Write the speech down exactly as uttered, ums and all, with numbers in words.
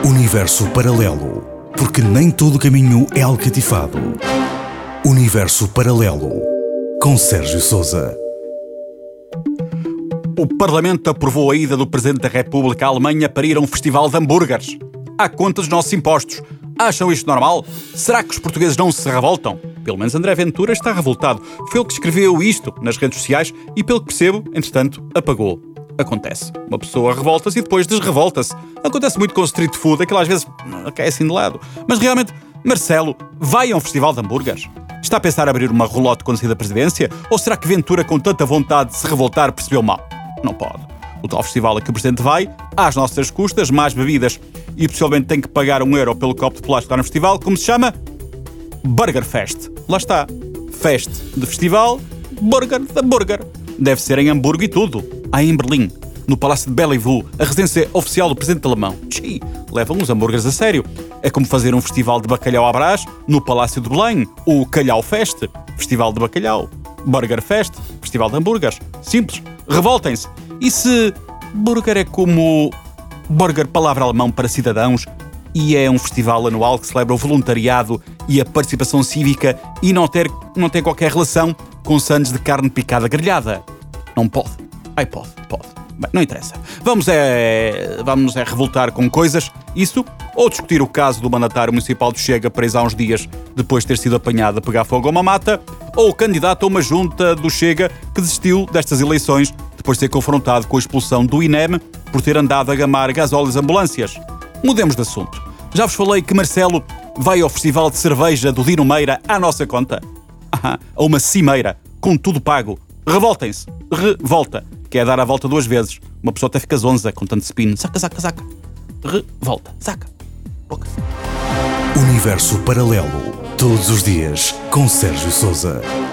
Universo paralelo, porque nem todo caminho é alcatifado. Universo paralelo, com Sérgio Sousa. O Parlamento aprovou a ida do Presidente da República à Alemanha para ir a um festival de hambúrgueres. À conta dos nossos impostos. Acham isto normal? Será que os portugueses não se revoltam? Pelo menos André Ventura está revoltado. Foi ele que escreveu isto nas redes sociais e, pelo que percebo, entretanto, apagou. Acontece. Uma pessoa revolta-se e depois desrevolta-se. Acontece muito com o street food, aquilo às vezes cai assim de lado. Mas realmente, Marcelo vai a um festival de hambúrgueres? Está a pensar abrir uma rolote quando sair da presidência? Ou será que Ventura, com tanta vontade de se revoltar, percebeu mal? Não pode. O tal festival a que o Presidente vai, às nossas custas, mais bebidas, e possivelmente tem que pagar um euro pelo copo de plástico lá no festival, como se chama? Burger Fest. Lá está. Fest de festival, burger de hambúrguer. Deve ser em Hamburgo e tudo. Aí em Berlim, no Palácio de Bellevue, a residência oficial do Presidente alemão. Tchii, levam os hambúrgueres a sério. É como fazer um festival de bacalhau à Brás no Palácio de Belém, o Calhau Fest, Festival de Bacalhau. Burger Fest, Festival de Hambúrgueres. Simples. Revoltem-se. E se burger é como burger, palavra alemão para cidadãos, e é um festival anual que celebra o voluntariado e a participação cívica e não, ter, não tem qualquer relação com sandes de carne picada grelhada? Não pode. Ai, pode, pode. Bem, não interessa. Vamos é, vamos é revoltar com coisas, isso, ou discutir o caso do mandatário municipal do Chega preso há uns dias depois de ter sido apanhado a pegar fogo a uma mata, ou o candidato a uma junta do Chega que desistiu destas eleições depois de ser confrontado com a expulsão do I N E M por ter andado a gamar gasóleos ambulâncias. Mudemos de assunto. Já vos falei que Marcelo vai ao festival de cerveja do Dino Meira à nossa conta. Ah, a uma cimeira, com tudo pago. Revoltem-se. Revolta. Que é dar a volta duas vezes. Uma pessoa até fica zonza com tanto spin. Saca, saca, saca. Revolta. Saca. Boca. Universo paralelo, todos os dias, com Sérgio Sousa.